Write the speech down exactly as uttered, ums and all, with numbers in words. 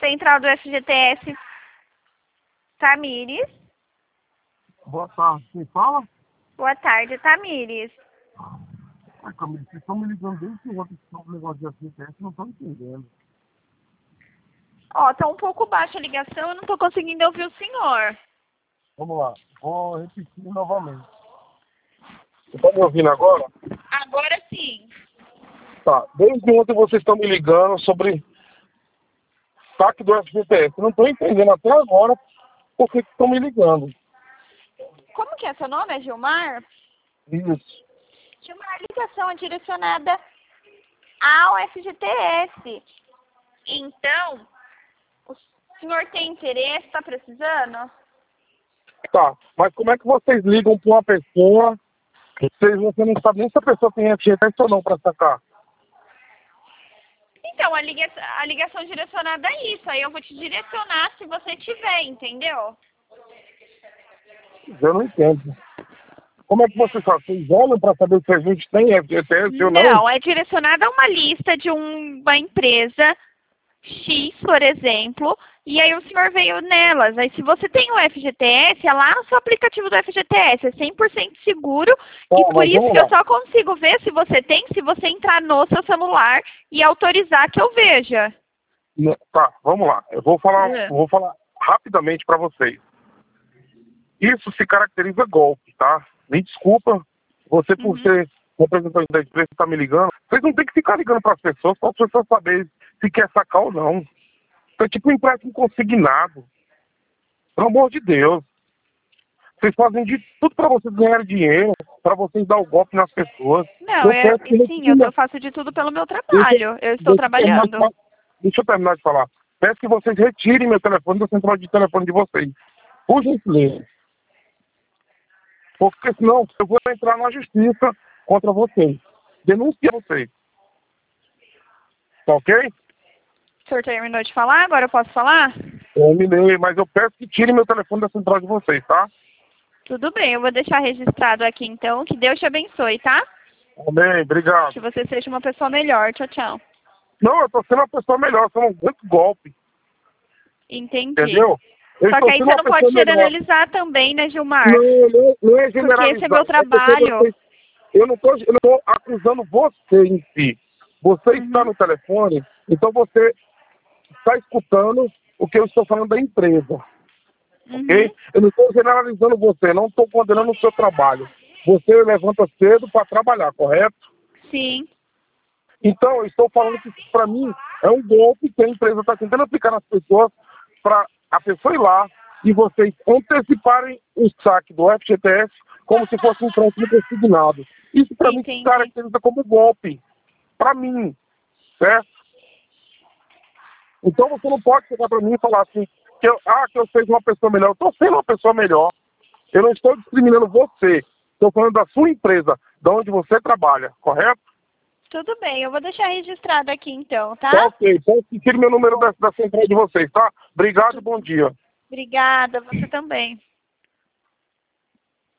Central do F G T S Tamires. Boa tarde. Quem fala? Boa tarde, Tamires. Ai, Camila, vocês estão me ligando desde ontem sobre o negócio de F G T S, não estou entendendo. Ó, tá um pouco baixa a ligação, eu não tô conseguindo ouvir o senhor. Vamos lá, vou repetir novamente. Você está me ouvindo agora? Agora sim. Tá, desde ontem vocês estão me ligando sobre saque do F G T S. Eu não estou entendendo até agora por que que estão me ligando. Como que é seu nome? É Gilmar? Isso. Gilmar, a ligação é direcionada ao F G T S. Então, o senhor tem interesse, está precisando? Tá, mas como é que vocês ligam para uma pessoa que vocês, você não sabe nem se a pessoa tem F G T S ou não para sacar? Então, a ligação, a ligação direcionada é isso. Aí eu vou te direcionar se você tiver, entendeu? Eu não entendo. Como é que vocês fazem? Vocês olham para saber se a gente tem F G T S ou não? Não, é direcionada a uma lista de um, uma empresa X, por exemplo, e aí o senhor veio nelas. Aí se você tem o F G T S, é lá no seu aplicativo do F G T S, é cem por cento seguro, Tá, e por mas isso vamos que eu lá. só consigo ver se você tem, se você entrar no seu celular e autorizar que eu veja. Não, tá, vamos lá. Eu vou falar, É. vou falar rapidamente para vocês. Isso se caracteriza golpe, tá? Me desculpa, você por Uhum. ser representante da empresa está me ligando. Vocês não tem que ficar ligando para as pessoas para as pessoas saberem se quer sacar ou não. Isso é tipo um empréstimo consignado. Pelo amor de Deus. Vocês fazem de tudo para vocês ganharem dinheiro, para vocês dar o golpe nas pessoas. Não, Eu é, peço que sim, eu, retirem- eu faço de tudo pelo meu Deixa, trabalho. Eu estou deixa eu terminar de trabalhando. falar. Deixa eu terminar de falar. Peço que vocês retirem meu telefone da central de telefone de vocês. Por gentileza. Porque senão eu vou entrar na justiça contra vocês. Denunciar vocês. Tá ok? O senhor terminou de falar? Agora eu posso falar? Terminei, mas eu peço que tirem meu telefone da central de vocês, tá? Tudo bem, eu vou deixar registrado aqui então. Que Deus te abençoe, tá? Amém, obrigado. Que você seja uma pessoa melhor. Tchau, tchau. Não, eu tô sendo uma pessoa melhor, sou um grande golpe, Entendi. entendeu? Eu Só estou que aí sendo você uma não pessoa pode melhor. generalizar também, né, Gilmar? Não, não, não é generalizar. Porque esse é meu É porque trabalho. vocês- eu não estou eu não tô acusando você em si. Você Uhum. está no telefone, então você está escutando o que eu estou falando da empresa. Uhum. Ok? Eu não estou generalizando você, não estou condenando o seu trabalho. Você levanta cedo para trabalhar, correto? Sim. Então, eu estou falando que, para mim, é um golpe que a empresa está tentando aplicar nas pessoas para a pessoa ir lá e vocês anteciparem o saque do F G T S como se fosse um empréstimo consignado. Isso, para mim, se Entendi. caracteriza como golpe. Para mim, certo? Então, você não pode chegar para mim e falar assim, que eu, ah, que eu seja uma pessoa melhor. Eu estou sendo uma pessoa melhor. Eu não estou discriminando você. Estou falando da sua empresa, de onde você trabalha, correto? Tudo bem, eu vou deixar registrado aqui então, Tá tá? ok. Então, tire meu número da, da central de vocês, tá? Obrigado e bom dia. Obrigada, você também.